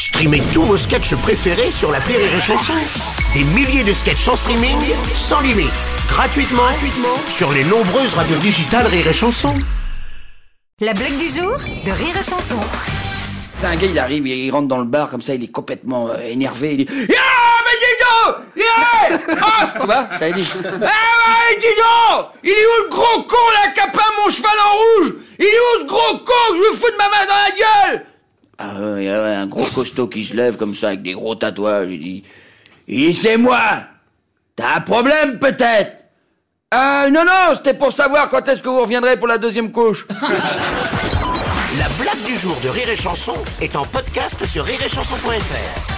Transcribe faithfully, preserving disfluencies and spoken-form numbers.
Streamez tous vos sketchs préférés sur l'appli Rire et Chanson. Des milliers de sketchs en streaming, sans limite, gratuitement, gratuitement sur les nombreuses radios digitales Rire et Chanson. La blague du jour de Rire et Chanson. C'est un gars, il arrive, il rentre dans le bar comme ça, il est complètement euh, énervé, il dit « Ya, mais dis donc Ya ah, tu vois, t'as dit « Ah ouais, dis donc il est où le gros con là qui a peint mon cheval en rouge? Il est où ce gros con que je me fous de ma main dans la gueule ?» Ah ouais, il y a un gros costaud qui se lève comme ça avec des gros tatouages, il dit « Il dit c'est moi. T'as un problème peut-être? Euh, non, non, c'était pour savoir quand est-ce que vous reviendrez pour la deuxième couche. » La blague du jour de Rire et Chanson est en podcast sur rire et chanson point f r.